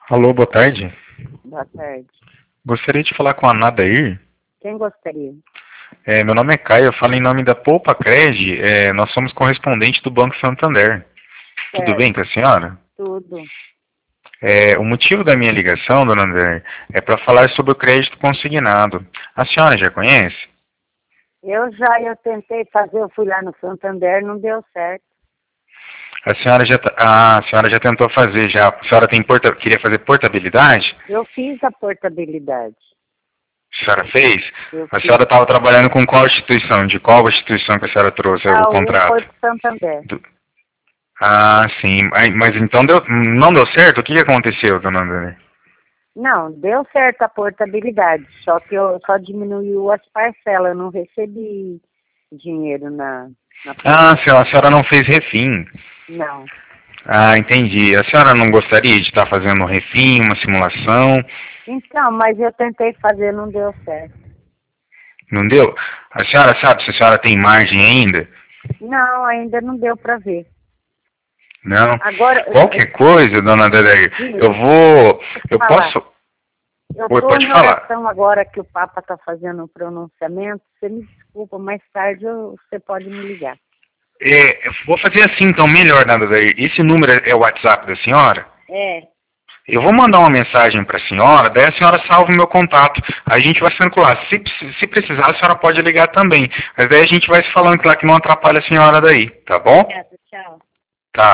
Alô, boa tarde. Boa tarde. Gostaria de falar com a Nadair. Quem gostaria? Meu nome é Caio, eu falo em nome da Poupa Cred. Nós somos correspondente do Banco Santander. Tudo Certo. bem com a senhora? Tudo. O motivo da minha ligação, dona Nadair, é para falar sobre o crédito consignado. A senhora já conhece? Eu tentei fazer, eu fui lá no Santander, não deu certo. A senhora já tentou fazer já. A senhora queria fazer portabilidade? Eu fiz a portabilidade. A senhora fez? Eu A fiz. senhora estava trabalhando com qual instituição? De qual instituição que a senhora trouxe o contrato? Foi pro Santander. Sim. Mas então não deu certo? O que aconteceu, dona Nadair? Não, deu certo a portabilidade, só que eu só diminuiu as parcelas, eu não recebi dinheiro na A senhora não fez refim. Não. Entendi. A senhora não gostaria de estar fazendo um refim, uma simulação? Então, mas eu tentei fazer, não deu certo. Não deu? A senhora sabe se a senhora tem margem ainda? Não, ainda não deu para ver. Não? Agora, Qualquer coisa, dona Nadair, eu posso... Eu Oi, estou pode em falar. oração agora que o Papa está fazendo um pronunciamento. Você me desculpa, mais tarde você pode me ligar. Eu vou fazer assim, então, melhor, dona Nadair. Esse número é o WhatsApp da senhora? É. Eu vou mandar uma mensagem para a senhora, daí a senhora salva o meu contato. A gente vai circular. Se precisar, a senhora pode ligar também. Mas daí a gente vai se falando lá que não atrapalha a senhora daí, tá bom? É.